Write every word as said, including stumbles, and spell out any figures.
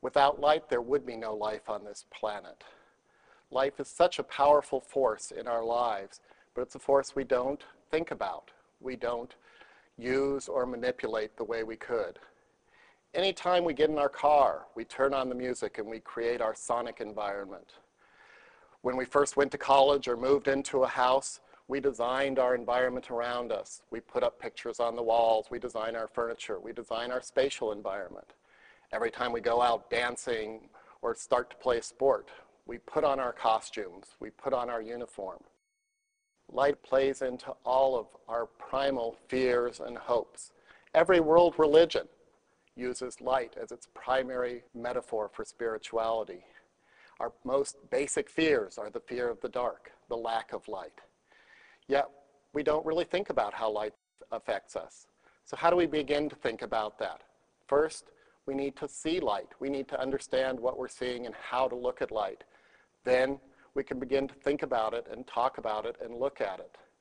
Without light, there would be no life on this planet. Life is such a powerful force in our lives, but it's a force we don't think about. We don't use or manipulate the way we could. Anytime we get in our car, we turn on the music and we create our sonic environment. When we first went to college or moved into a house, we designed our environment around us. We put up pictures on the walls. We design our furniture. We design our spatial environment. Every time we go out dancing or start to play a sport, we put on our costumes. We put on our uniform. Light plays into all of our primal fears and hopes. Every world religion uses light as its primary metaphor for spirituality. Our most basic fears are the fear of the dark, the lack of light. Yet, we don't really think about how light affects us. So how do we begin to think about that? First, we need to see light. We need to understand what we're seeing and how to look at light. Then, we can begin to think about it and talk about it and look at it.